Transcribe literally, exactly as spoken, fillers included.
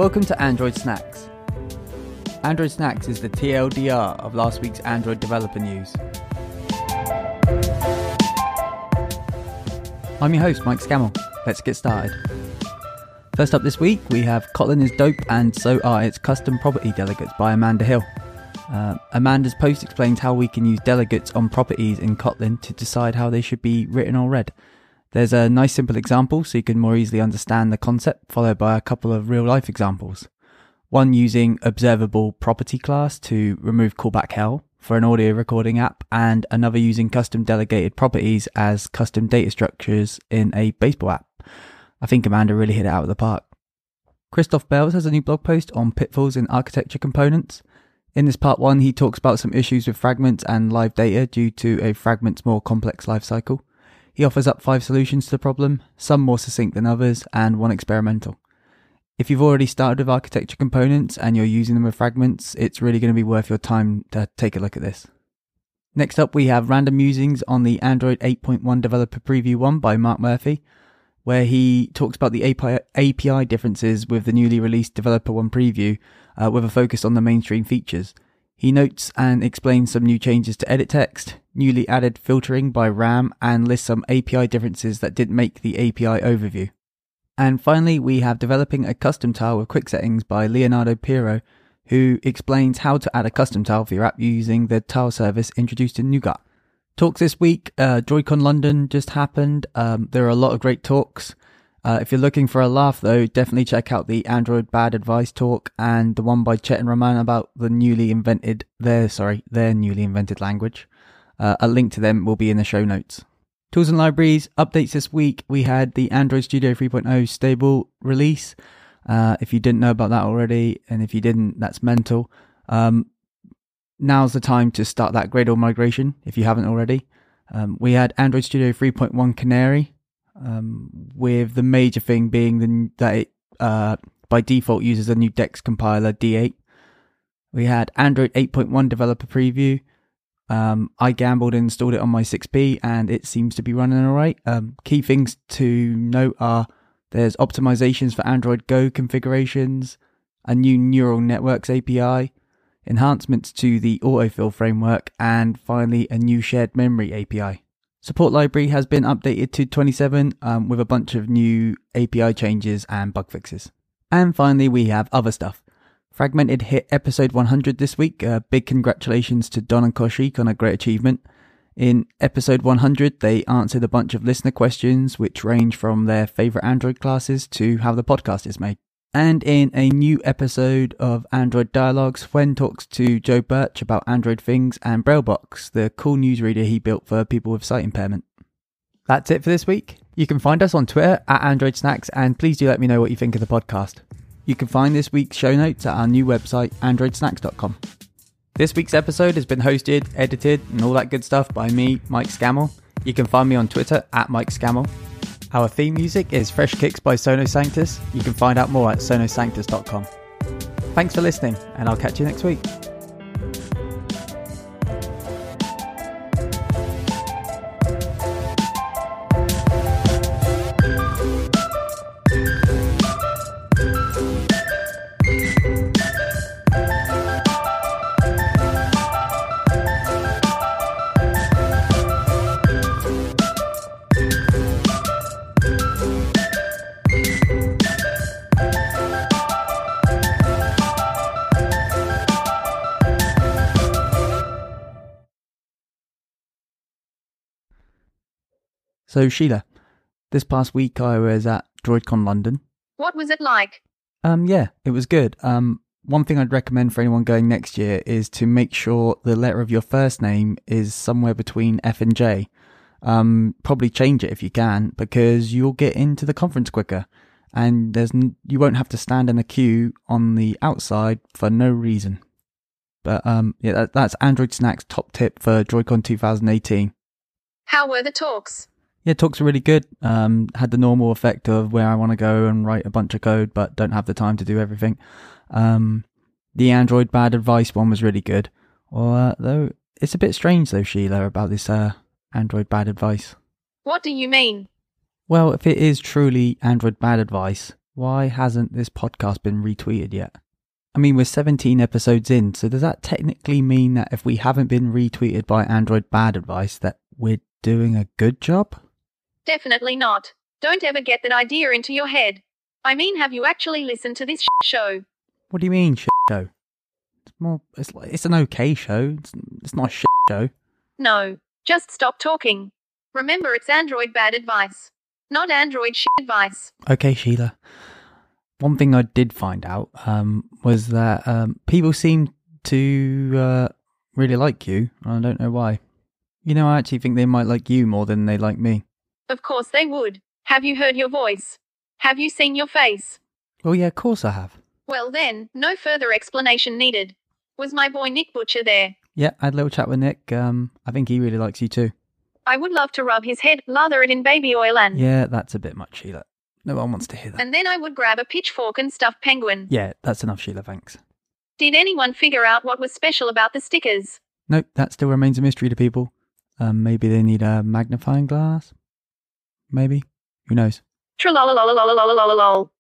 Welcome to Android Snacks. Android Snacks is the T L D R of last week's Android developer news. I'm your host, Mike Scammell. Let's get started. First up this week, we have Kotlin is dope and so are its custom property delegates by Amanda Hill. Uh, Amanda's post explains how we can use delegates on properties in Kotlin to decide how they should be written or read. There's a nice simple example so you can more easily understand the concept, followed by a couple of real-life examples. One using observable property class to remove callback hell for an audio recording app, and another using custom delegated properties as custom data structures in a baseball app. I think Amanda really hit it out of the park. Christoph Bells has a new blog post on pitfalls in architecture components. In this part one, he talks about some issues with fragments and live data due to a fragment's more complex lifecycle. He offers up five solutions to the problem, some more succinct than others, and one experimental. If you've already started with architecture components and you're using them with fragments, it's really going to be worth your time to take a look at this. Next up, we have random musings on the Android eight point one Developer Preview one by Mark Murphy, where he talks about the A P I differences with the newly released Developer one Preview, uh, with a focus on the mainstream features. He notes and explains some new changes to edit text, newly added filtering by RAM, and lists some A P I differences that didn't make the A P I overview. And finally, we have Developing a Custom Tile with Quick Settings by Leonardo Piero, who explains how to add a custom tile for your app using the tile service introduced in Nougat. Talks this week, uh, Joy-Con London just happened. Um, there are a lot of great talks. Uh, if you're looking for a laugh though, definitely check out the Android Bad Advice talk and the one by Chet and Roman about the newly invented, their, sorry, their newly invented language. Uh, a link to them will be in the show notes. Tools and libraries, updates this week. We had the Android Studio three point oh stable release. Uh, if you didn't know about that already, and if you didn't, that's mental. Um, now's the time to start that Gradle migration if you haven't already. Um, we had Android Studio three point one Canary. Um, with the major thing being the, that it uh, by default uses a new Dex compiler D eight. We had Android eight point one Developer Preview. Um, I gambled and installed it on my six B and it seems to be running alright. Um, key things to note are there's optimizations for Android Go configurations, a new neural networks A P I, enhancements to the autofill framework, and finally a new shared memory A P I. Support library has been updated to twenty-seven um, with a bunch of new A P I changes and bug fixes. And finally, we have other stuff. Fragmented hit episode one hundred this week. Uh, big congratulations to Don and Kaushik on a great achievement. In episode one hundred, they answered a bunch of listener questions, which range from their favourite Android classes to how the podcast is made. And in a new episode of Android Dialogues, Hwen talks to Joe Birch about Android things and BrailleBox, the cool newsreader he built for people with sight impairment. That's it for this week. You can find us on Twitter at Android Snacks, and please do let me know what you think of the podcast. You can find this week's show notes at our new website, android snacks dot com. This week's episode has been hosted, edited, and all that good stuff by me, Mike Scammell. You can find me on Twitter at Mike Scammell. Our theme music is Fresh Kicks by Sono Sanctus. You can find out more at sono sanctus dot com. Thanks for listening, and I'll catch you next week. So Sheila, this past week I was at DroidCon London. What was it like? Um, yeah, it was good. Um, one thing I'd recommend for anyone going next year is to make sure the letter of your first name is somewhere between F and J. Um, probably change it if you can, because you'll get into the conference quicker, and there's n- you won't have to stand in a queue on the outside for no reason. But um, yeah, that, that's Android Snacks' top tip for DroidCon twenty eighteen. How were the talks? Yeah, talks are really good. Um, had the normal effect of where I want to go and write a bunch of code, but don't have the time to do everything. Um, the Android Bad Advice one was really good. Well, uh, though it's a bit strange though, Sheila, about this uh, Android Bad Advice. What do you mean? Well, if it is truly Android Bad Advice, Why hasn't this podcast been retweeted yet? I mean, we're seventeen episodes in, so does that technically mean that if we haven't been retweeted by Android Bad Advice, that we're doing a good job? Definitely not. Don't ever get that idea into your head. I mean, have you actually listened to this sh- show? What do you mean, shit show? It's more. It's like, it's an okay show. It's, it's not a shit show. No. Just stop talking. Remember, it's Android Bad Advice, not Android sh- advice. Okay, Sheila. One thing I did find out um, was that um, people seem to uh, really like you. I don't know why. You know, I actually think they might like you more than they like me. Of course they would. Have you heard your voice? Have you seen your face? Well, yeah, of course I have. Well then, no further explanation needed. Was my boy Nick Butcher there? Yeah, I had a little chat with Nick. Um, I think he really likes you too. I would love to rub his head, lather it in baby oil and... Yeah, that's a bit much, Sheila. No one wants to hear that. And then I would grab a pitchfork and stuff Penguin. Yeah, that's enough, Sheila, thanks. Did anyone figure out what was special about the stickers? Nope, that still remains a mystery to people. Um, maybe they need a magnifying glass? Maybe? Who knows? Tralalalalalalalalalal.